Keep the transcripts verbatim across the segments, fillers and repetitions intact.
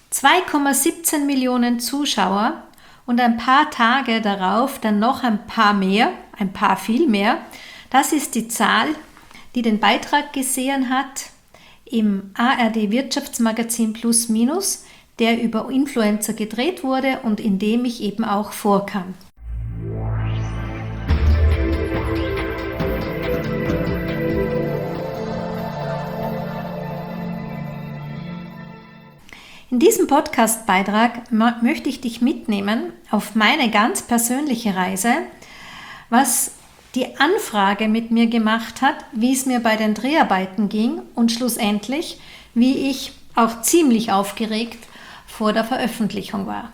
zwei Komma siebzehn Millionen Zuschauer und ein paar Tage darauf dann noch ein paar mehr, ein paar viel mehr. Das ist die Zahl, die den Beitrag gesehen hat im A R D Wirtschaftsmagazin Plus Minus, der über Influencer gedreht wurde und in dem ich eben auch vorkam. In diesem Podcast-Beitrag möchte ich dich mitnehmen auf meine ganz persönliche Reise, was die Anfrage mit mir gemacht hat, wie es mir bei den Dreharbeiten ging und schlussendlich, wie ich auch ziemlich aufgeregt vor der Veröffentlichung war.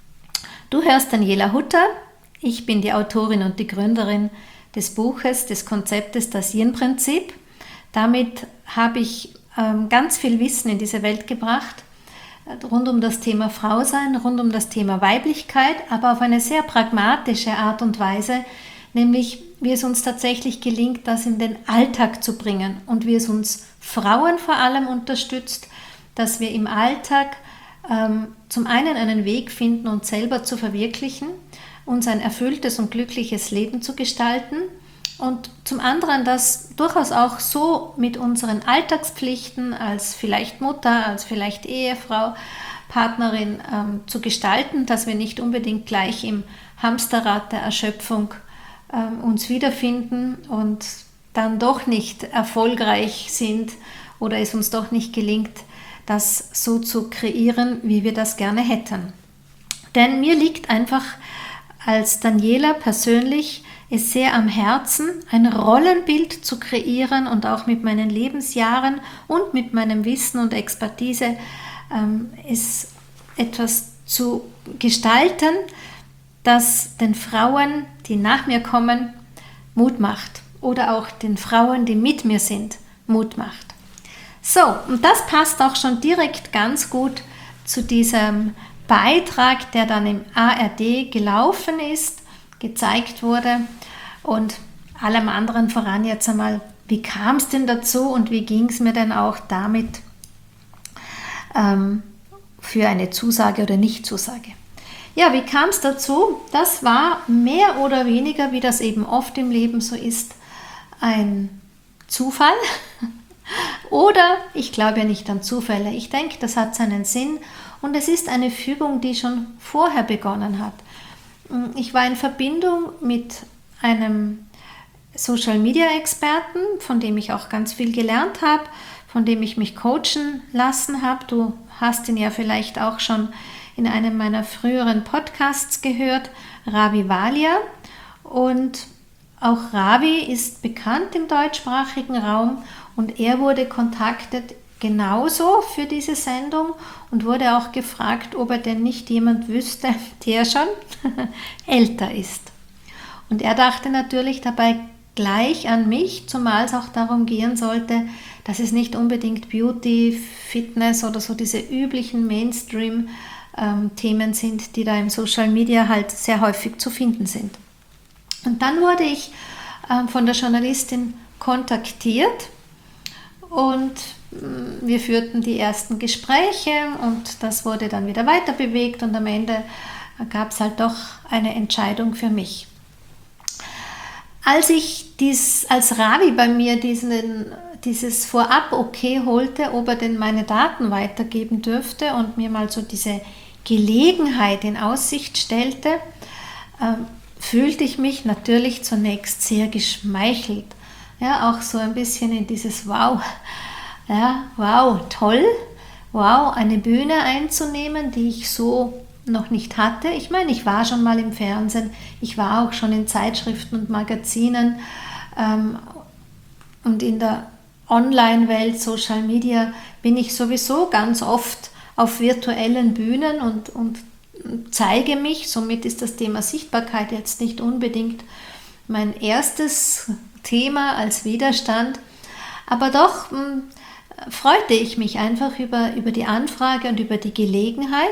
Du hörst Daniela Hutter, ich bin die Autorin und die Gründerin des Buches, des Konzeptes Das Yin-Prinzip. Damit habe ich ähm, ganz viel Wissen in diese Welt gebracht, rund um das Thema Frausein, rund um das Thema Weiblichkeit, aber auf eine sehr pragmatische Art und Weise, nämlich wie es uns tatsächlich gelingt, das in den Alltag zu bringen und wie es uns Frauen vor allem unterstützt, dass wir im Alltag ähm, zum einen einen Weg finden, uns selber zu verwirklichen, uns ein erfülltes und glückliches Leben zu gestalten und zum anderen das durchaus auch so mit unseren Alltagspflichten als vielleicht Mutter, als vielleicht Ehefrau, Partnerin ähm, zu gestalten, dass wir nicht unbedingt gleich im Hamsterrad der Erschöpfung ähm, uns wiederfinden und dann doch nicht erfolgreich sind oder es uns doch nicht gelingt, das so zu kreieren, wie wir das gerne hätten. Denn mir liegt einfach als Daniela persönlich es sehr am Herzen, ein Rollenbild zu kreieren und auch mit meinen Lebensjahren und mit meinem Wissen und Expertise ähm, es etwas zu gestalten, das den Frauen, die nach mir kommen, Mut macht oder auch den Frauen, die mit mir sind, Mut macht. So, und das passt auch schon direkt ganz gut zu diesem Beitrag, der dann im A R D gelaufen ist, gezeigt wurde und allem anderen voran jetzt einmal, wie kam es denn dazu und wie ging es mir denn auch damit ähm, für eine Zusage oder Nichtzusage. Ja, wie kam es dazu? Das war mehr oder weniger, wie das eben oft im Leben so ist, ein Zufall. Oder ich glaube ja nicht an Zufälle. Ich denke, das hat seinen Sinn und es ist eine Fügung, die schon vorher begonnen hat. Ich war in Verbindung mit einem Social-Media-Experten, von dem ich auch ganz viel gelernt habe, von dem ich mich coachen lassen habe. Du hast ihn ja vielleicht auch schon in einem meiner früheren Podcasts gehört, Ravi Walia. Und auch Ravi ist bekannt im deutschsprachigen Raum und er wurde kontaktiert genauso für diese Sendung und wurde auch gefragt, ob er denn nicht jemand wüsste, der schon älter ist. Und er dachte natürlich dabei gleich an mich, zumal es auch darum gehen sollte, dass es nicht unbedingt Beauty, Fitness oder so diese üblichen Mainstream-Themen sind, die da im Social Media halt sehr häufig zu finden sind. Und dann wurde ich äh, von der Journalistin kontaktiert und wir führten die ersten Gespräche und das wurde dann wieder weiter bewegt und am Ende gab es halt doch eine Entscheidung für mich. Als ich dies, als Ravi bei mir diesen, dieses Vorab-Okay holte, ob er denn meine Daten weitergeben dürfte und mir mal so diese Gelegenheit in Aussicht stellte, äh, fühlte ich mich natürlich zunächst sehr geschmeichelt. Ja, auch so ein bisschen in dieses Wow. Ja, wow, toll, wow, eine Bühne einzunehmen, die ich so noch nicht hatte. Ich meine, ich war schon mal im Fernsehen, ich war auch schon in Zeitschriften und Magazinen ähm, und in der Online-Welt, Social Media, bin ich sowieso ganz oft auf virtuellen Bühnen und, und zeige mich. Somit ist das Thema Sichtbarkeit jetzt nicht unbedingt mein erstes Thema als Widerstand, aber doch mh, freute ich mich einfach über, über die Anfrage und über die Gelegenheit,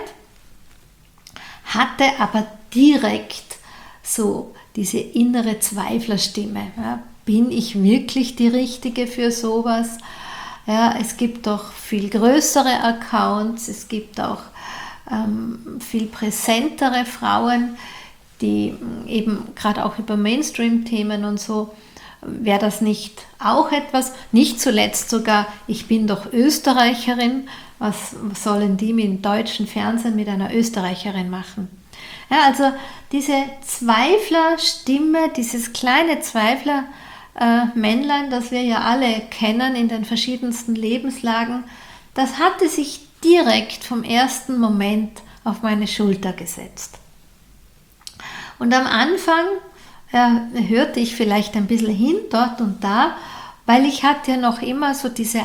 hatte aber direkt so diese innere Zweiflerstimme. Ja, bin ich wirklich die Richtige für sowas? Ja, es gibt doch viel größere Accounts, es gibt auch ähm, viel präsentere Frauen, die eben gerade auch über Mainstream-Themen und so, wäre das nicht auch etwas? Nicht zuletzt sogar, ich bin doch Österreicherin, was sollen die mit dem deutschen Fernsehen mit einer Österreicherin machen? Ja, also diese Zweiflerstimme, dieses kleine Zweifler-Männlein, das wir ja alle kennen in den verschiedensten Lebenslagen, das hatte sich direkt vom ersten Moment auf meine Schulter gesetzt. Und am Anfang äh, hörte ich vielleicht ein bisschen hin, dort und da, weil ich hatte ja noch immer so diese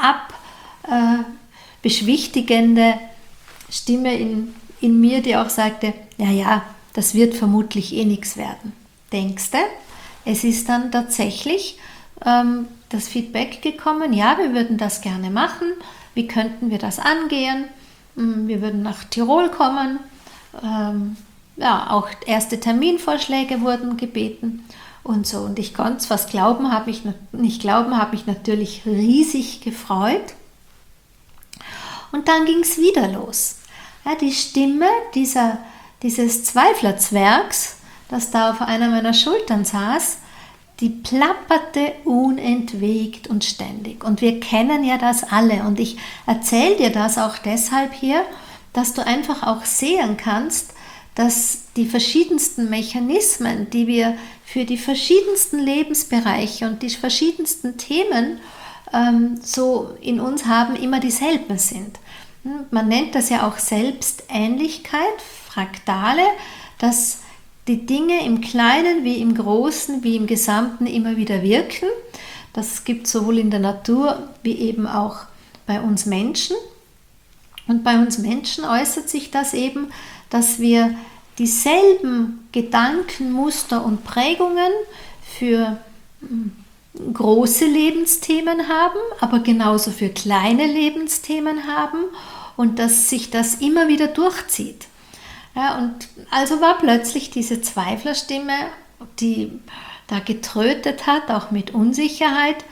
abbeschwichtigende äh, Stimme in, in mir, die auch sagte, ja, ja, das wird vermutlich eh nichts werden. Denkst du? Es ist dann tatsächlich ähm, das Feedback gekommen, ja, wir würden das gerne machen, wie könnten wir das angehen? Wir würden nach Tirol kommen, ähm, ja, auch erste Terminvorschläge wurden gebeten und so. Und ich konnte es fast glauben, habe mich nicht glauben, habe mich natürlich riesig gefreut. Und dann ging es wieder los. Ja, die Stimme dieser, dieses Zweiflerzwergs, das da auf einer meiner Schultern saß, die plapperte unentwegt und ständig. Und wir kennen ja das alle. Und ich erzähle dir das auch deshalb hier, dass du einfach auch sehen kannst, dass die verschiedensten Mechanismen, die wir für die verschiedensten Lebensbereiche und die verschiedensten Themen ähm, so in uns haben, immer dieselben sind. Man nennt das ja auch Selbstähnlichkeit, Fraktale, dass die Dinge im Kleinen wie im Großen wie im Gesamten immer wieder wirken. Das gibt es sowohl in der Natur wie eben auch bei uns Menschen. Und bei uns Menschen äußert sich das eben, dass wir dieselben Gedankenmuster und Prägungen für große Lebensthemen haben, aber genauso für kleine Lebensthemen haben und dass sich das immer wieder durchzieht. Ja, und also war plötzlich diese Zweiflerstimme, die da getrötet hat, auch mit Unsicherheit,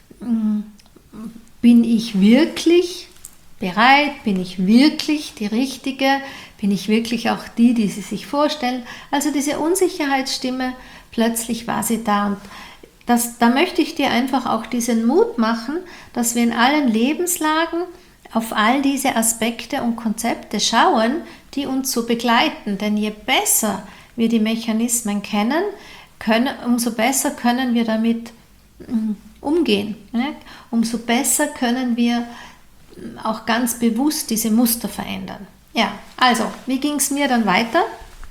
bin ich wirklich bereit, bin ich wirklich die Richtige, bin ich wirklich auch die, die sie sich vorstellen. Also diese Unsicherheitsstimme, plötzlich war sie da und das, da möchte ich dir einfach auch diesen Mut machen, dass wir in allen Lebenslagen auf all diese Aspekte und Konzepte schauen, die uns so begleiten. Denn je besser wir die Mechanismen kennen, können, umso besser können wir damit umgehen. Ne? Umso besser können wir auch ganz bewusst diese Muster verändern. Ja, also, wie ging es mir dann weiter?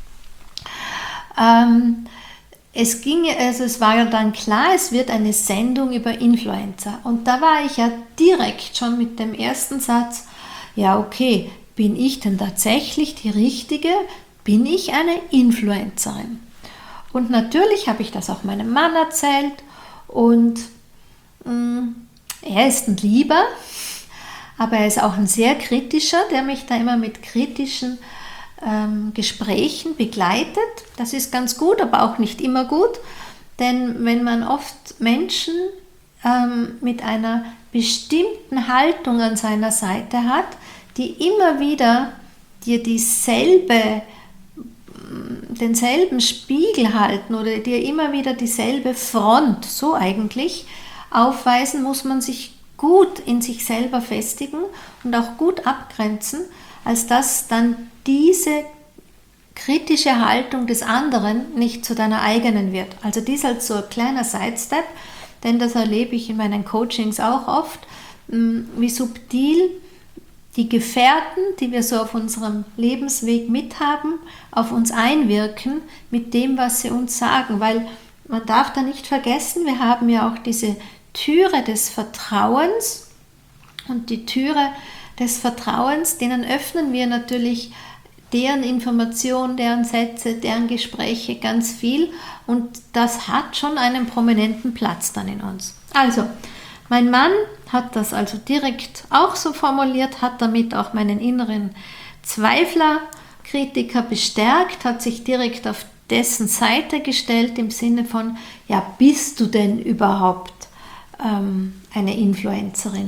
Ähm, es ging, also es war ja dann klar, es wird eine Sendung über Influencer. Und da war ich ja direkt schon mit dem ersten Satz, ja okay, bin ich denn tatsächlich die Richtige? Bin ich eine Influencerin? Und natürlich habe ich das auch meinem Mann erzählt und mh, er ist ein Lieber, aber er ist auch ein sehr kritischer, der mich da immer mit kritischen ähm, Gesprächen begleitet. Das ist ganz gut, aber auch nicht immer gut, denn wenn man oft Menschen ähm, mit einer bestimmten Haltung an seiner Seite hat, die immer wieder dir dieselbe, denselben Spiegel halten oder dir immer wieder dieselbe Front, so eigentlich, aufweisen, muss man sich gut in sich selber festigen und auch gut abgrenzen, als dass dann diese kritische Haltung des anderen nicht zu deiner eigenen wird. Also dies als so ein kleiner Sidestep, denn das erlebe ich in meinen Coachings auch oft, wie subtil die Gefährten, die wir so auf unserem Lebensweg mithaben, auf uns einwirken mit dem, was sie uns sagen, weil man darf da nicht vergessen, wir haben ja auch diese Türe des Vertrauens und die Türe des Vertrauens, denen öffnen wir natürlich deren Informationen, deren Sätze, deren Gespräche ganz viel und das hat schon einen prominenten Platz dann in uns. Also, mein Mann hat das also direkt auch so formuliert, hat damit auch meinen inneren Zweifler-Kritiker bestärkt, hat sich direkt auf dessen Seite gestellt im Sinne von, ja, bist du denn überhaupt ähm, eine Influencerin?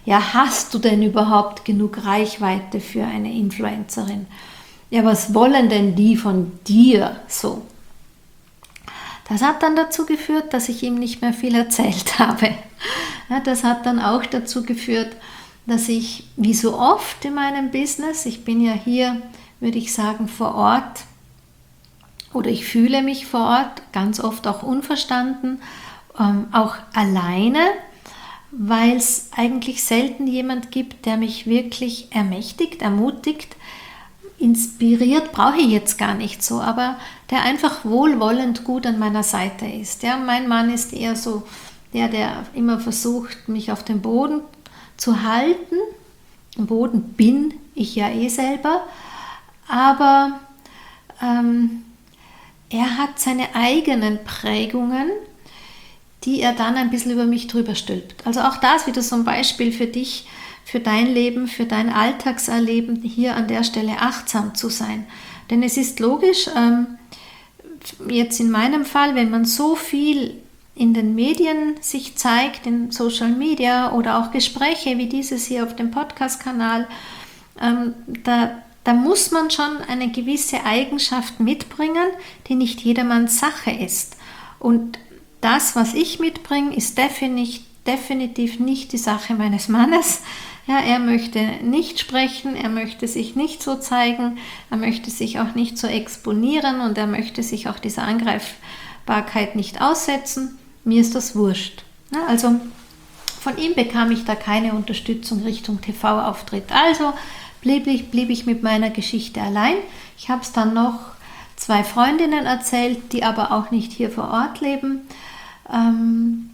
ja, hast du denn überhaupt genug Reichweite für eine Influencerin? Ja, was wollen denn die von dir so? Das hat dann dazu geführt, dass ich ihm nicht mehr viel erzählt habe. Ja, das hat dann auch dazu geführt, dass ich, wie so oft in meinem Business, ich bin ja hier, würde ich sagen, vor Ort, oder ich fühle mich vor Ort, ganz oft auch unverstanden, ähm, auch alleine, weil es eigentlich selten jemand gibt, der mich wirklich ermächtigt, ermutigt, inspiriert, brauche ich jetzt gar nicht so, aber der einfach wohlwollend gut an meiner Seite ist. Ja, mein Mann ist eher so der, der immer versucht, mich auf dem Boden zu halten. Am Boden bin ich ja eh selber, aber ähm, er hat seine eigenen Prägungen, die er dann ein bisschen über mich drüber stülpt. Also auch das wieder so ein Beispiel für dich, für dein Leben, für dein Alltagserleben, hier an der Stelle achtsam zu sein. Denn es ist logisch, ähm, jetzt in meinem Fall, wenn man so viel in den Medien sich zeigt, in Social Media oder auch Gespräche wie dieses hier auf dem Podcast-Kanal, ähm, da, da muss man schon eine gewisse Eigenschaft mitbringen, die nicht jedermanns Sache ist. Und das, was ich mitbringe, ist definitiv, definitiv nicht die Sache meines Mannes. Ja, er möchte nicht sprechen, er möchte sich nicht so zeigen, er möchte sich auch nicht so exponieren und er möchte sich auch dieser Angreifbarkeit nicht aussetzen. Mir ist das wurscht. Ja, also von ihm bekam ich da keine Unterstützung Richtung T V-Auftritt. Also blieb ich, blieb ich mit meiner Geschichte allein. Ich habe es dann noch zwei Freundinnen erzählt, die aber auch nicht hier vor Ort leben, ähm,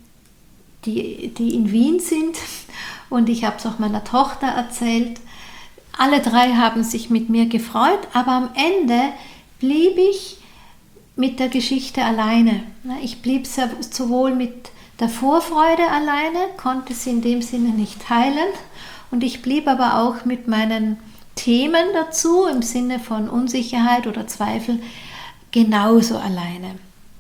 die, die in Wien sind. Und ich habe es auch meiner Tochter erzählt. Alle drei haben sich mit mir gefreut, aber am Ende blieb ich mit der Geschichte alleine. Ich blieb sowohl mit der Vorfreude alleine, konnte sie in dem Sinne nicht teilen, und ich blieb aber auch mit meinen Themen dazu, im Sinne von Unsicherheit oder Zweifel, genauso alleine.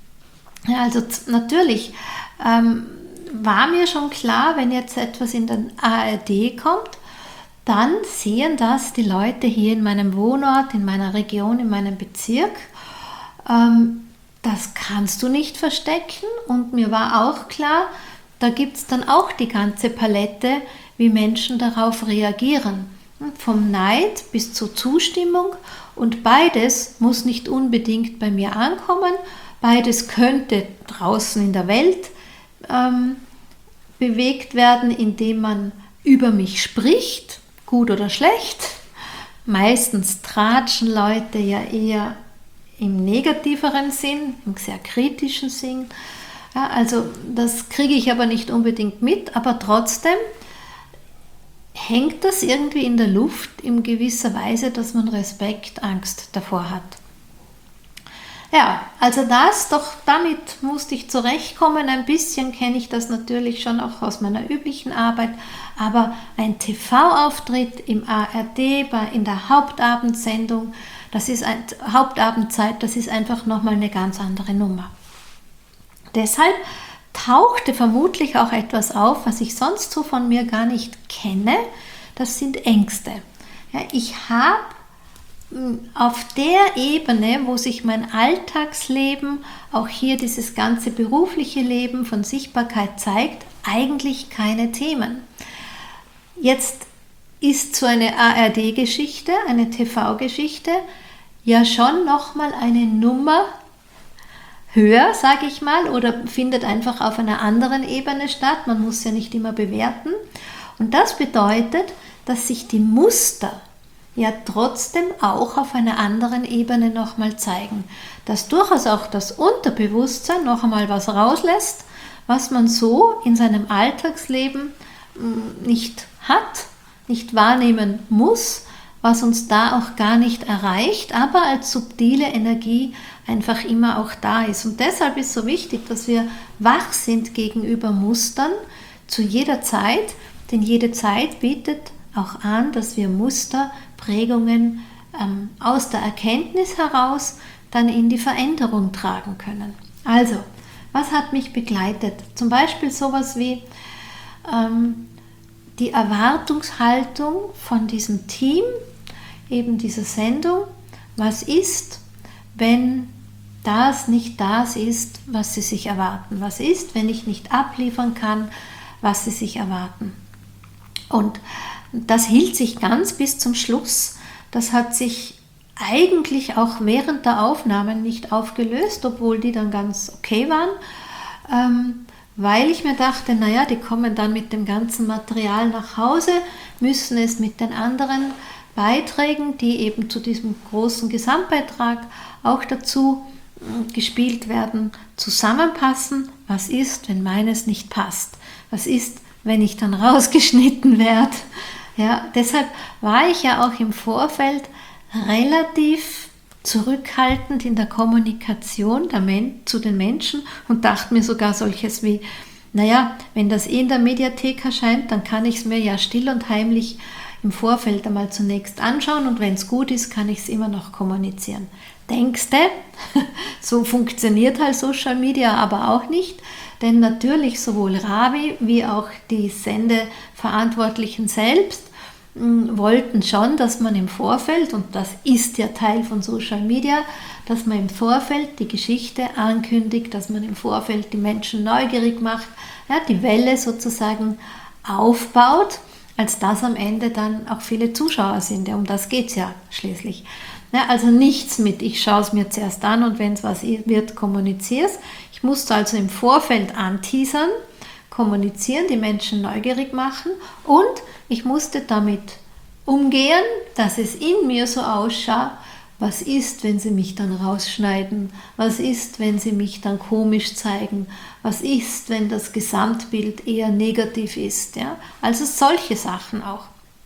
Ja, also natürlich ähm, war mir schon klar, wenn jetzt etwas in den A R D kommt, dann sehen das die Leute hier in meinem Wohnort, in meiner Region, in meinem Bezirk. Ähm, das kannst du nicht verstecken, und mir war auch klar, da gibt es dann auch die ganze Palette, wie Menschen darauf reagieren. Vom Neid bis zur Zustimmung, und beides muss nicht unbedingt bei mir ankommen, beides könnte draußen in der Welt ähm, bewegt werden, indem man über mich spricht, gut oder schlecht. Meistens tratschen Leute ja eher im negativeren Sinn, im sehr kritischen Sinn. Ja, also das kriege ich aber nicht unbedingt mit, aber trotzdem hängt das irgendwie in der Luft in gewisser Weise, dass man Respekt, Angst davor hat. Ja, also das, doch damit musste ich zurechtkommen. Ein bisschen kenne ich das natürlich schon auch aus meiner üblichen Arbeit, aber ein T V-Auftritt im A R D, in der Hauptabendsendung, das ist ein Hauptabendzeit, das ist einfach nochmal eine ganz andere Nummer. Deshalb tauchte vermutlich auch etwas auf, was ich sonst so von mir gar nicht kenne. Das sind Ängste. Ja, ich habe auf der Ebene, wo sich mein Alltagsleben, auch hier dieses ganze berufliche Leben von Sichtbarkeit zeigt, eigentlich keine Themen. Jetzt ist so eine A R D-Geschichte, eine T V-Geschichte, ja schon nochmal eine Nummer höher, sage ich mal, oder findet einfach auf einer anderen Ebene statt. Man muss ja nicht immer bewerten. Und das bedeutet, dass sich die Muster ja trotzdem auch auf einer anderen Ebene nochmal zeigen. Dass durchaus auch das Unterbewusstsein noch einmal was rauslässt, was man so in seinem Alltagsleben nicht hat, nicht wahrnehmen muss, was uns da auch gar nicht erreicht, aber als subtile Energie einfach immer auch da ist. Und deshalb ist so wichtig, dass wir wach sind gegenüber Mustern zu jeder Zeit, denn jede Zeit bietet auch an, dass wir Muster, Prägungen ähm, aus der Erkenntnis heraus dann in die Veränderung tragen können. Also, was hat mich begleitet? Zum Beispiel sowas wie ähm, die Erwartungshaltung von diesem Team, eben dieser Sendung, was ist, wenn das nicht das ist, was sie sich erwarten. Was ist, wenn ich nicht abliefern kann, was sie sich erwarten. Und das hielt sich ganz bis zum Schluss. Das hat sich eigentlich auch während der Aufnahmen nicht aufgelöst, obwohl die dann ganz okay waren, ähm, weil ich mir dachte, naja, die kommen dann mit dem ganzen Material nach Hause, müssen es mit den anderen Beiträgen, die eben zu diesem großen Gesamtbeitrag auch dazu äh, gespielt werden, zusammenpassen. Was ist, wenn meines nicht passt? Was ist, wenn ich dann rausgeschnitten werde? Ja, deshalb war ich ja auch im Vorfeld relativ zurückhaltend in der Kommunikation der Men- zu den Menschen und dachte mir sogar solches wie, naja, wenn das eh in der Mediathek erscheint, dann kann ich es mir ja still und heimlich im Vorfeld einmal zunächst anschauen und wenn es gut ist, kann ich es immer noch kommunizieren. Denkste, so funktioniert halt Social Media aber auch nicht, denn natürlich sowohl Ravi wie auch die Sendeverantwortlichen selbst mh, wollten schon, dass man im Vorfeld, und das ist ja Teil von Social Media, dass man im Vorfeld die Geschichte ankündigt, dass man im Vorfeld die Menschen neugierig macht, ja, die Welle sozusagen aufbaut, als dass am Ende dann auch viele Zuschauer sind. Ja, um das geht es ja schließlich. Ja, also nichts mit, ich schaue es mir zuerst an und wenn es was wird, kommuniziere es. Ich musste also im Vorfeld anteasern, kommunizieren, die Menschen neugierig machen und ich musste damit umgehen, dass es in mir so ausschaut, was ist, wenn sie mich dann rausschneiden, was ist, wenn sie mich dann komisch zeigen, was ist, wenn das Gesamtbild eher negativ ist. Ja? Also solche Sachen auch.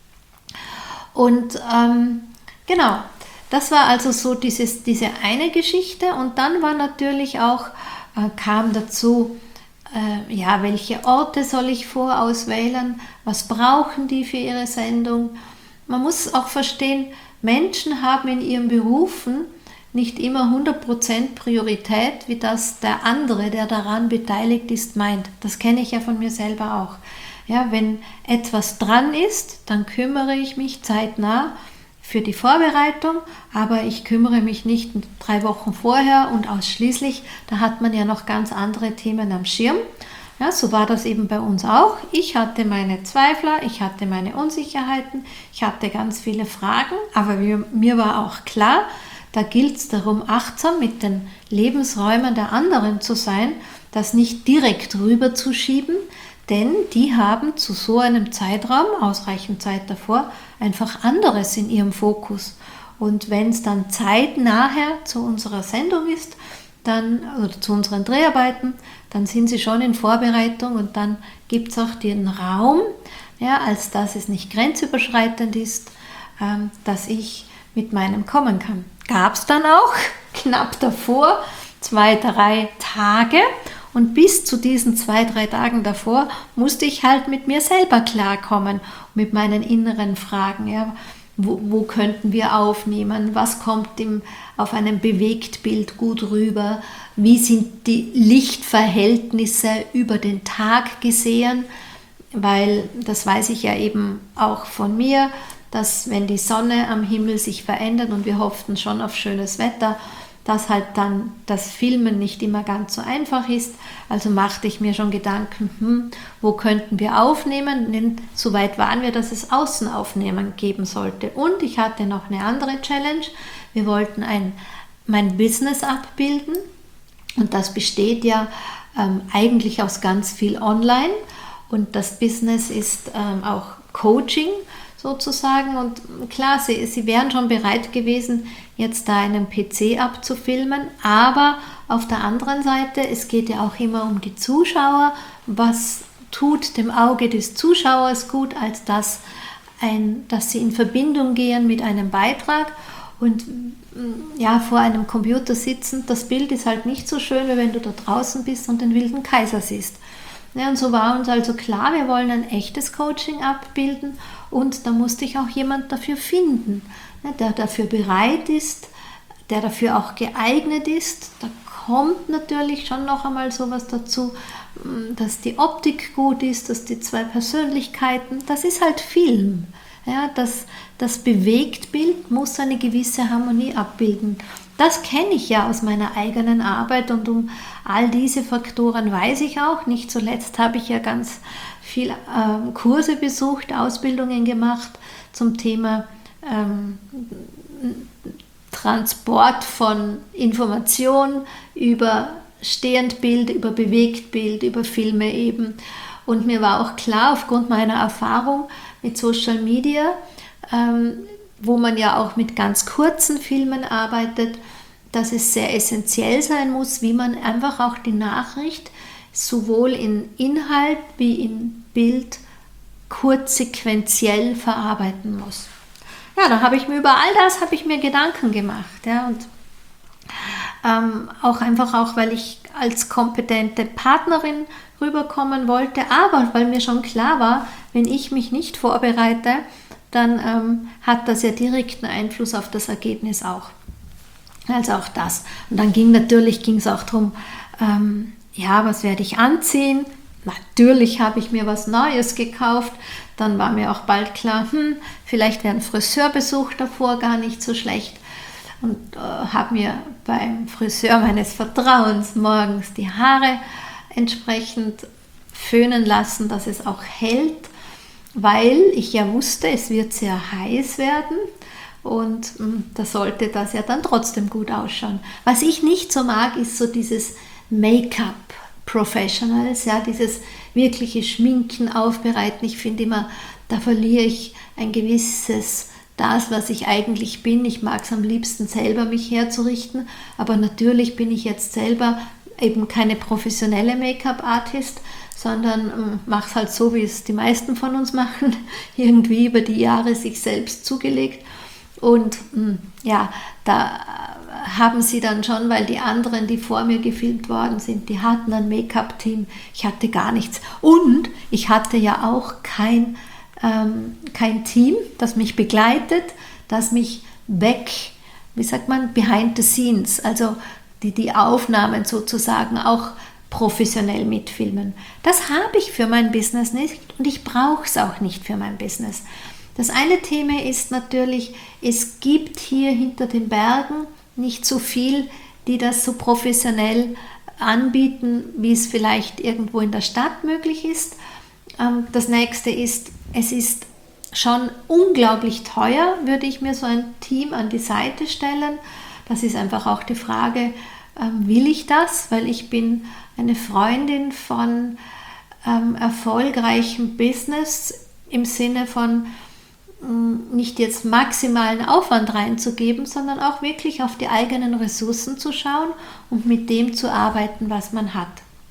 Und ähm, genau, das war also so dieses, diese eine Geschichte und dann war natürlich auch, äh, kam dazu, äh, ja, welche Orte soll ich vorauswählen, was brauchen die für ihre Sendung. Man muss auch verstehen, Menschen haben in ihren Berufen nicht immer hundert Prozent Priorität, wie das der andere, der daran beteiligt ist, meint. Das kenne ich ja von mir selber auch. Ja, wenn etwas dran ist, dann kümmere ich mich zeitnah für die Vorbereitung, aber ich kümmere mich nicht drei Wochen vorher und ausschließlich, da hat man ja noch ganz andere Themen am Schirm. Ja, so war das eben bei uns auch. Ich hatte meine Zweifler, ich hatte meine Unsicherheiten, ich hatte ganz viele Fragen, aber mir, mir war auch klar, da gilt es darum, achtsam mit den Lebensräumen der anderen zu sein, das nicht direkt rüberzuschieben, denn die haben zu so einem Zeitraum, ausreichend Zeit davor, einfach anderes in ihrem Fokus. Und wenn es dann Zeit nachher zu unserer Sendung ist, dann, oder zu unseren Dreharbeiten, dann sind sie schon in Vorbereitung und dann gibt es auch den Raum, ja, als dass es nicht grenzüberschreitend ist, ähm, dass ich mit meinem kommen kann. Gab es dann auch knapp davor zwei, drei Tage und bis zu diesen zwei, drei Tagen davor musste ich halt mit mir selber klarkommen, mit meinen inneren Fragen, ja. Wo, wo könnten wir aufnehmen? Was kommt im, auf einem Bewegtbild gut rüber? Wie sind die Lichtverhältnisse über den Tag gesehen? Weil das weiß ich ja eben auch von mir, dass wenn die Sonne am Himmel sich verändert und wir hofften schon auf schönes Wetter, dass halt dann das Filmen nicht immer ganz so einfach ist. Also machte ich mir schon Gedanken, hm, wo könnten wir aufnehmen? Denn so weit waren wir, dass es Außenaufnahmen geben sollte. Und ich hatte noch eine andere Challenge. Wir wollten ein, mein Business abbilden und das besteht ja ähm, eigentlich aus ganz viel Online und das Business ist ähm, auch Coaching sozusagen und klar, sie, sie wären schon bereit gewesen, jetzt da einen P C abzufilmen, aber auf der anderen Seite, es geht ja auch immer um die Zuschauer, was tut dem Auge des Zuschauers gut, als dass, ein, dass sie in Verbindung gehen mit einem Beitrag und ja, vor einem Computer sitzen, das Bild ist halt nicht so schön, wie wenn du da draußen bist und den wilden Kaiser siehst. Ja, und so war uns also klar, wir wollen ein echtes Coaching abbilden und da musste ich auch jemand dafür finden, der dafür bereit ist, der dafür auch geeignet ist. Da kommt natürlich schon noch einmal sowas dazu, dass die Optik gut ist, dass die zwei Persönlichkeiten, das ist halt Film. Ja, das, das Bewegtbild muss eine gewisse Harmonie abbilden. Das kenne ich ja aus meiner eigenen Arbeit und um all diese Faktoren weiß ich auch. Nicht zuletzt habe ich ja ganz viel ähm, Kurse besucht, Ausbildungen gemacht zum Thema ähm, Transport von Information über Stehendbild, über Bewegtbild, über Filme eben. Und mir war auch klar, aufgrund meiner Erfahrung mit Social Media, ähm, wo man ja auch mit ganz kurzen Filmen arbeitet, dass es sehr essentiell sein muss, wie man einfach auch die Nachricht sowohl in Inhalt wie in Bild kurz sequenziell verarbeiten muss. Ja, da habe ich mir über all das habe ich mir Gedanken gemacht, ja, und ähm, auch einfach auch, weil ich als kompetente Partnerin rüberkommen wollte, aber weil mir schon klar war, wenn ich mich nicht vorbereite, dann ähm, hat das ja direkten Einfluss auf das Ergebnis auch. Also auch das. Und dann ging natürlich ging es auch darum, ähm, ja, was werde ich anziehen? Natürlich habe ich mir was Neues gekauft. Dann war mir auch bald klar, hm, vielleicht wäre ein Friseurbesuch davor gar nicht so schlecht. Und äh, habe mir beim Friseur meines Vertrauens morgens die Haare entsprechend föhnen lassen, dass es auch hält, weil ich ja wusste, es wird sehr heiß werden und mh, da sollte das ja dann trotzdem gut ausschauen. Was ich nicht so mag, ist so dieses Make-up-Professionals, ja, dieses wirkliche Schminken, Aufbereiten. Ich finde immer, da verliere ich ein gewisses das, was ich eigentlich bin. Ich mag es am liebsten selber, mich herzurichten, aber natürlich bin ich jetzt selber eben keine professionelle Make-up-Artist, sondern ähm, mache es halt so, wie es die meisten von uns machen, irgendwie über die Jahre sich selbst zugelegt. Und ähm, ja, da haben sie dann schon, weil die anderen, die vor mir gefilmt worden sind, die hatten ein Make-up-Team, ich hatte gar nichts. Und ich hatte ja auch kein, ähm, kein Team, das mich begleitet, das mich weg, wie sagt man, behind the scenes, also die die Aufnahmen sozusagen auch professionell mitfilmen. Das habe ich für mein Business nicht und ich brauche es auch nicht für mein Business. Das eine Thema ist natürlich, es gibt hier hinter den Bergen nicht so viel, die das so professionell anbieten, wie es vielleicht irgendwo in der Stadt möglich ist. Das nächste ist, es ist schon unglaublich teuer, würde ich mir so ein Team an die Seite stellen. Das ist einfach auch die Frage, ähm, will ich das? Weil ich bin eine Freundin von ähm, erfolgreichem Business im Sinne von ähm, nicht jetzt maximalen Aufwand reinzugeben, sondern auch wirklich auf die eigenen Ressourcen zu schauen und mit dem zu arbeiten, was man hat.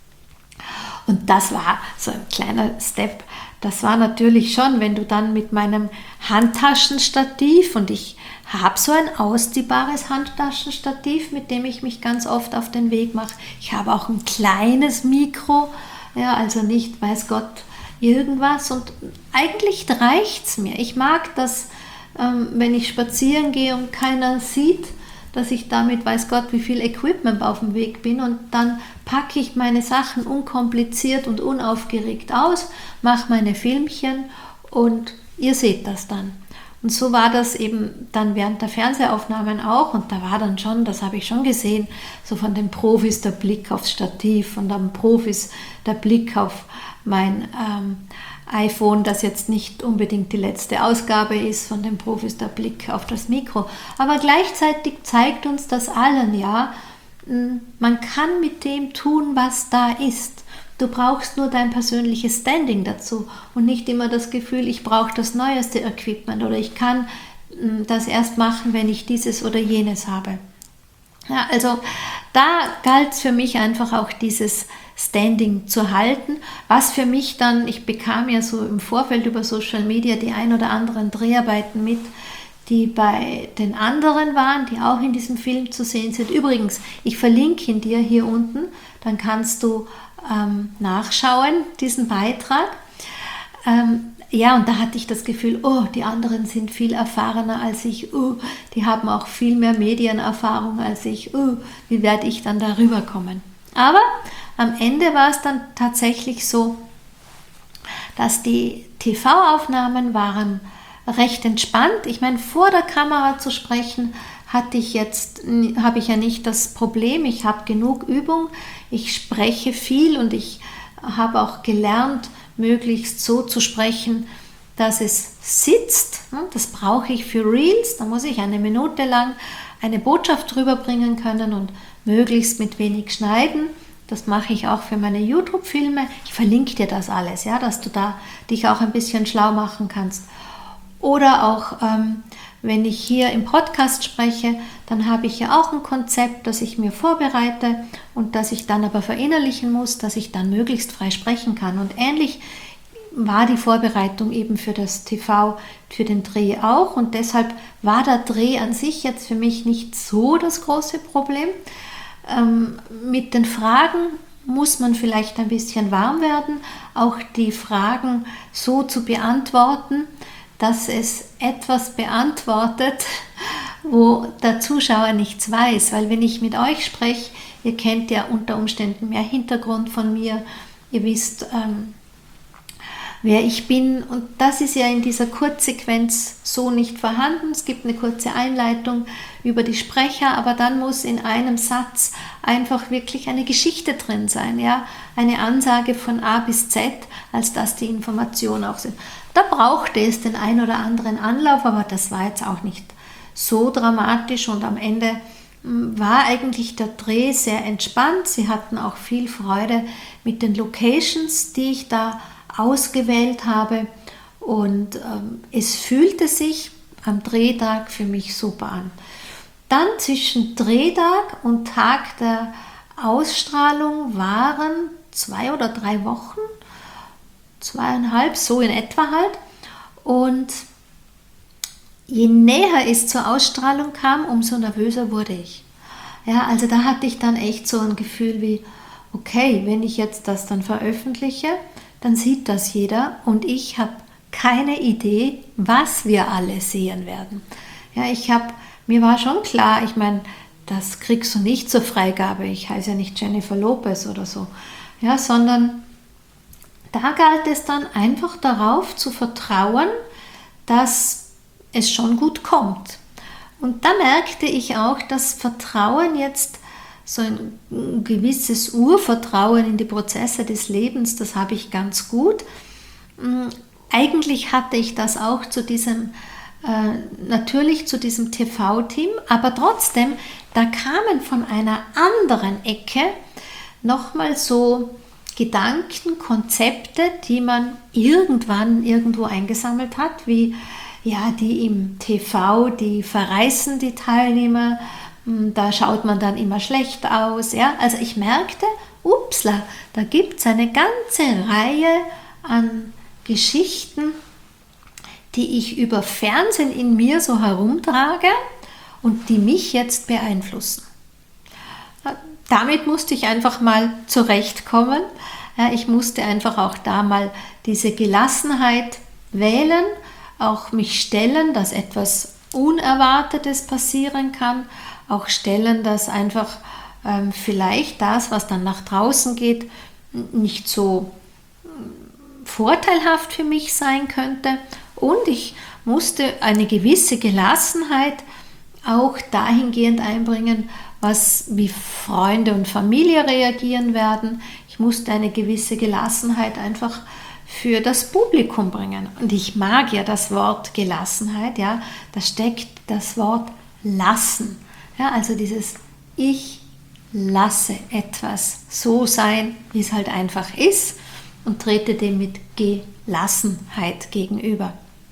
Und das war so ein kleiner Step. Das war natürlich schon, wenn du dann mit meinem Handtaschenstativ, und ich habe so ein ausziehbares Handtaschenstativ, mit dem ich mich ganz oft auf den Weg mache. Ich habe auch ein kleines Mikro, ja, also nicht, weiß Gott, irgendwas. Und eigentlich reicht es mir. Ich mag das, ähm, wenn ich spazieren gehe und keiner sieht, dass ich damit, weiß Gott, wie viel Equipment auf dem Weg bin, und dann packe ich meine Sachen unkompliziert und unaufgeregt aus, mache meine Filmchen und ihr seht das dann. Und so war das eben dann während der Fernsehaufnahmen auch, und da war dann schon, das habe ich schon gesehen, so von den Profis der Blick aufs Stativ, von den Profis der Blick auf mein ähm, iPhone, das jetzt nicht unbedingt die letzte Ausgabe ist, von den Profis der Blick auf das Mikro. Aber gleichzeitig zeigt uns das allen, ja, man kann mit dem tun, was da ist. Du brauchst nur dein persönliches Standing dazu und nicht immer das Gefühl, ich brauche das neueste Equipment oder ich kann das erst machen, wenn ich dieses oder jenes habe. Ja, also da galt es für mich einfach auch dieses Standing zu halten, was für mich dann, ich bekam ja so im Vorfeld über Social Media die ein oder anderen Dreharbeiten mit, die bei den anderen waren, die auch in diesem Film zu sehen sind. Übrigens, ich verlinke ihn dir hier unten, dann kannst du ähm, nachschauen, diesen Beitrag. Ähm, ja, und da hatte ich das Gefühl, oh, die anderen sind viel erfahrener als ich, oh, die haben auch viel mehr Medienerfahrung als ich, oh, wie werde ich dann darüber kommen? Aber am Ende war es dann tatsächlich so, dass die T V-Aufnahmen waren recht entspannt. Ich meine, vor der Kamera zu sprechen, hatte ich jetzt, habe ich ja nicht das Problem. Ich habe genug Übung, ich spreche viel und ich habe auch gelernt, möglichst so zu sprechen, dass es sitzt. Das brauche ich für Reels. Da muss ich eine Minute lang eine Botschaft rüberbringen können und möglichst mit wenig schneiden. Das mache ich auch für meine YouTube-Filme. Ich verlinke dir das alles, ja, dass du da dich auch ein bisschen schlau machen kannst. Oder auch, ähm, wenn ich hier im Podcast spreche, dann habe ich ja auch ein Konzept, das ich mir vorbereite und das ich dann aber verinnerlichen muss, dass ich dann möglichst frei sprechen kann. Und ähnlich war die Vorbereitung eben für das T V, für den Dreh auch. Und deshalb war der Dreh an sich jetzt für mich nicht so das große Problem. Ähm, mit den Fragen muss man vielleicht ein bisschen warm werden, auch die Fragen so zu beantworten, dass es etwas beantwortet, wo der Zuschauer nichts weiß. Weil wenn ich mit euch spreche, ihr kennt ja unter Umständen mehr Hintergrund von mir, ihr wisst, ähm, wer ich bin, und das ist ja in dieser Kurzsequenz so nicht vorhanden. Es gibt eine kurze Einleitung über die Sprecher, aber dann muss in einem Satz einfach wirklich eine Geschichte drin sein, ja, eine Ansage von A bis Z, als dass die Informationen auch sind. Da brauchte es den ein oder anderen Anlauf, aber das war jetzt auch nicht so dramatisch und am Ende war eigentlich der Dreh sehr entspannt. Sie hatten auch viel Freude mit den Locations, die ich da ausgewählt habe, und ähm, es fühlte sich am Drehtag für mich super an. Dann zwischen Drehtag und Tag der Ausstrahlung waren zwei oder drei Wochen, zweieinhalb, so in etwa halt, und je näher es zur Ausstrahlung kam, umso nervöser wurde ich. Ja, also da hatte ich dann echt so ein Gefühl wie, okay, wenn ich jetzt das dann veröffentliche, dann sieht das jeder und ich habe keine Idee, was wir alle sehen werden. Ja, ich habe, mir war schon klar, ich meine, das kriegst du nicht zur Freigabe, ich heiße ja nicht Jennifer Lopez oder so, ja, sondern da galt es dann einfach darauf zu vertrauen, dass es schon gut kommt. Und da merkte ich auch, dass Vertrauen jetzt, so ein gewisses Urvertrauen in die Prozesse des Lebens, das habe ich ganz gut. Eigentlich hatte ich das auch zu diesem, äh, natürlich zu diesem T V-Team, aber trotzdem, da kamen von einer anderen Ecke nochmal so Gedanken, Konzepte, die man irgendwann irgendwo eingesammelt hat, wie ja, die im T V, die verreißen die Teilnehmer, da schaut man dann immer schlecht aus. Ja? Also ich merkte, upsla, da gibt es eine ganze Reihe an Geschichten, die ich über Fernsehen in mir so herumtrage und die mich jetzt beeinflussen. Damit musste ich einfach mal zurechtkommen. Ja, ich musste einfach auch da mal diese Gelassenheit wählen, auch mich stellen, dass etwas Unerwartetes passieren kann, auch stellen, dass einfach ähm, vielleicht das, was dann nach draußen geht, nicht so vorteilhaft für mich sein könnte. Und ich musste eine gewisse Gelassenheit auch dahingehend einbringen, was, wie Freunde und Familie reagieren werden. Ich musste eine gewisse Gelassenheit einfach für das Publikum bringen. Und ich mag ja das Wort Gelassenheit, ja, da steckt das Wort lassen. Ja, also dieses ich lasse etwas so sein, wie es halt einfach ist, und trete dem mit Gelassenheit gegenüber.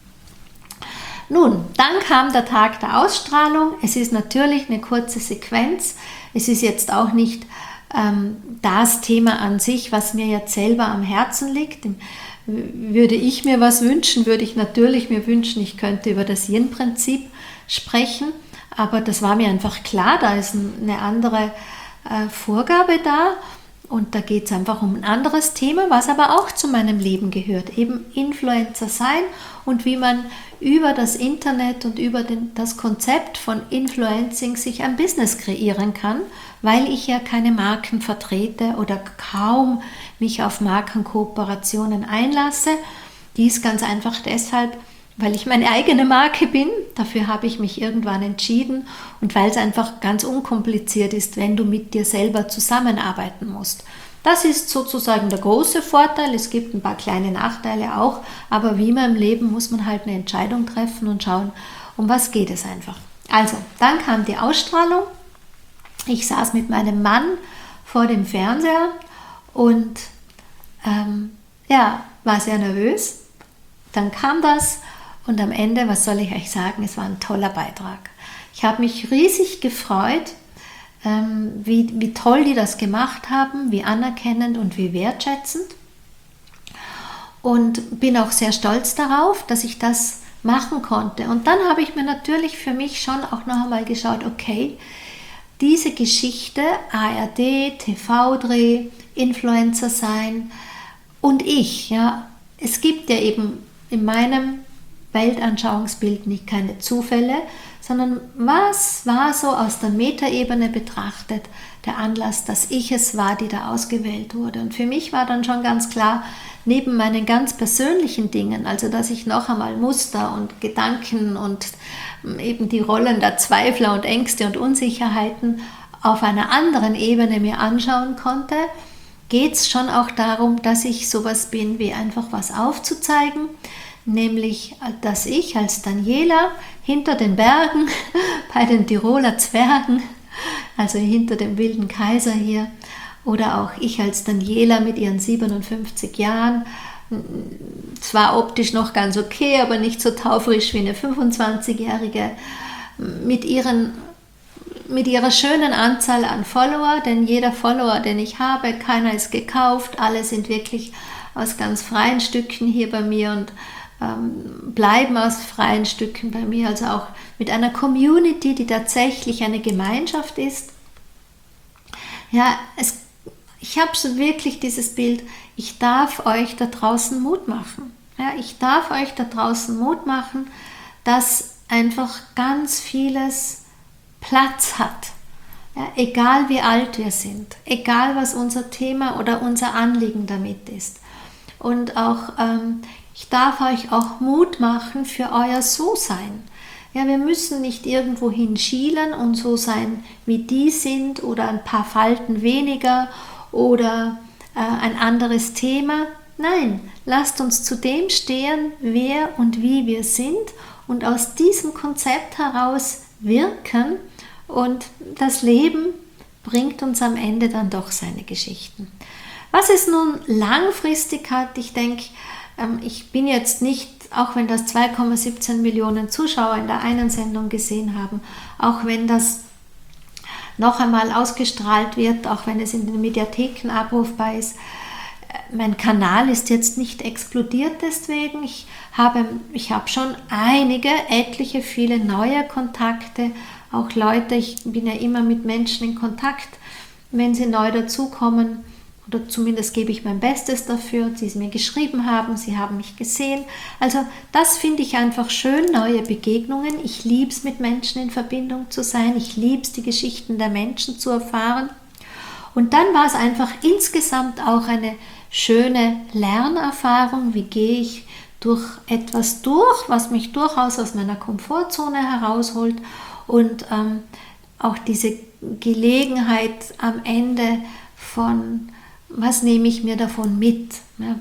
Nun, dann kam der Tag der Ausstrahlung. Es ist natürlich eine kurze Sequenz. Es ist jetzt auch nicht ähm, das Thema an sich, was mir jetzt selber am Herzen liegt. Würde ich mir was wünschen, würde ich natürlich mir wünschen, ich könnte über das Yin-Prinzip sprechen. Aber das war mir einfach klar, da ist eine andere äh, Vorgabe da. Und da geht es einfach um ein anderes Thema, was aber auch zu meinem Leben gehört, eben Influencer sein und wie man über das Internet und über den, das Konzept von Influencing sich ein Business kreieren kann, weil ich ja keine Marken vertrete oder kaum mich auf Markenkooperationen einlasse. Dies ganz einfach deshalb, weil ich meine eigene Marke bin, dafür habe ich mich irgendwann entschieden und weil es einfach ganz unkompliziert ist, wenn du mit dir selber zusammenarbeiten musst. Das ist sozusagen der große Vorteil, es gibt ein paar kleine Nachteile auch, aber wie immer im Leben muss man halt eine Entscheidung treffen und schauen, um was geht es einfach. Also, dann kam die Ausstrahlung, ich saß mit meinem Mann vor dem Fernseher und ähm, ja, war sehr nervös, dann kam das. Und am Ende, was soll ich euch sagen, es war ein toller Beitrag. Ich habe mich riesig gefreut, ähm, wie, wie toll die das gemacht haben, wie anerkennend und wie wertschätzend. Und bin auch sehr stolz darauf, dass ich das machen konnte. Und dann habe ich mir natürlich für mich schon auch noch einmal geschaut, okay, diese Geschichte, A R D, T V-Dreh, Influencer sein und ich, ja, es gibt ja eben in meinem Weltanschauungsbild nicht keine Zufälle, sondern was war so aus der Metaebene betrachtet der Anlass, dass ich es war, die da ausgewählt wurde. Und für mich war dann schon ganz klar, neben meinen ganz persönlichen Dingen, also dass ich noch einmal Muster und Gedanken und eben die Rollen der Zweifler und Ängste und Unsicherheiten auf einer anderen Ebene mir anschauen konnte, geht es schon auch darum, dass ich sowas bin, wie einfach was aufzuzeigen, nämlich, dass ich als Daniela hinter den Bergen bei den Tiroler Zwergen, also hinter dem wilden Kaiser hier, oder auch ich als Daniela mit ihren siebenundfünfzig Jahren, zwar optisch noch ganz okay, aber nicht so taufrisch wie eine fünfundzwanzigjährige, mit, ihren, mit ihrer schönen Anzahl an Follower, denn jeder Follower, den ich habe, keiner ist gekauft, alle sind wirklich aus ganz freien Stücken hier bei mir und bleiben aus freien Stücken bei mir, also auch mit einer Community, die tatsächlich eine Gemeinschaft ist. Ja, es, ich habe so wirklich dieses Bild, ich darf euch da draußen Mut machen. Ja, ich darf euch da draußen Mut machen, dass einfach ganz vieles Platz hat. Ja, egal wie alt wir sind, egal was unser Thema oder unser Anliegen damit ist. Und auch ähm, ich darf euch auch Mut machen für euer So-Sein. Ja, wir müssen nicht irgendwo hinschielen und so sein, wie die sind oder ein paar Falten weniger oder äh, ein anderes Thema. Nein, lasst uns zu dem stehen, wer und wie wir sind und aus diesem Konzept heraus wirken und das Leben bringt uns am Ende dann doch seine Geschichten. Was es nun langfristig hat, ich denke, ich bin jetzt nicht, auch wenn das zwei Komma siebzehn Millionen Zuschauer in der einen Sendung gesehen haben, auch wenn das noch einmal ausgestrahlt wird, auch wenn es in den Mediatheken abrufbar ist, mein Kanal ist jetzt nicht explodiert deswegen. Ich habe, ich habe schon einige, etliche, viele neue Kontakte, auch Leute, ich bin ja immer mit Menschen in Kontakt, wenn sie neu dazukommen. Oder zumindest gebe ich mein Bestes dafür, sie es mir geschrieben haben, sie haben mich gesehen. Also das finde ich einfach schön, neue Begegnungen. Ich liebe es, mit Menschen in Verbindung zu sein. Ich liebe es, die Geschichten der Menschen zu erfahren. Und dann war es einfach insgesamt auch eine schöne Lernerfahrung. Wie gehe ich durch etwas durch, was mich durchaus aus meiner Komfortzone herausholt. Und ähm, auch diese Gelegenheit am Ende von was nehme ich mir davon mit?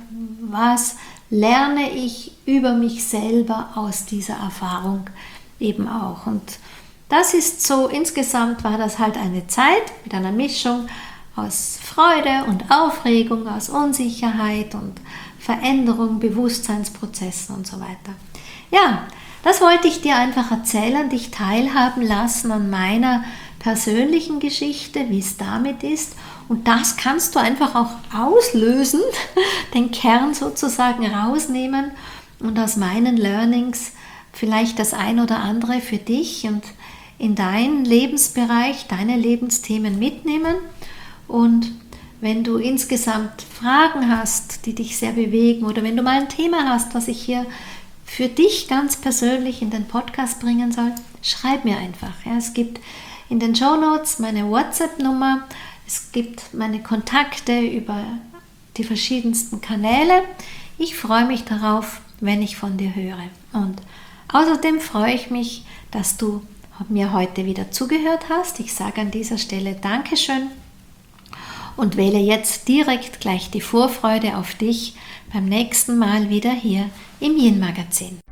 Was lerne ich über mich selber aus dieser Erfahrung eben auch? Und das ist so, insgesamt war das halt eine Zeit mit einer Mischung aus Freude und Aufregung, aus Unsicherheit und Veränderung, Bewusstseinsprozessen und so weiter. Ja, das wollte ich dir einfach erzählen, dich teilhaben lassen an meiner persönlichen Geschichte, wie es damit ist. Und das kannst du einfach auch auslösen, den Kern sozusagen rausnehmen und aus meinen Learnings vielleicht das ein oder andere für dich und in deinen Lebensbereich, deine Lebensthemen mitnehmen. Und wenn du insgesamt Fragen hast, die dich sehr bewegen oder wenn du mal ein Thema hast, was ich hier für dich ganz persönlich in den Podcast bringen soll, schreib mir einfach. Ja, es gibt in den Shownotes meine WhatsApp-Nummer, es gibt meine Kontakte über die verschiedensten Kanäle. Ich freue mich darauf, wenn ich von dir höre. Und außerdem freue ich mich, dass du mir heute wieder zugehört hast. Ich sage an dieser Stelle Dankeschön und wähle jetzt direkt gleich die Vorfreude auf dich beim nächsten Mal wieder hier im Yin Magazin.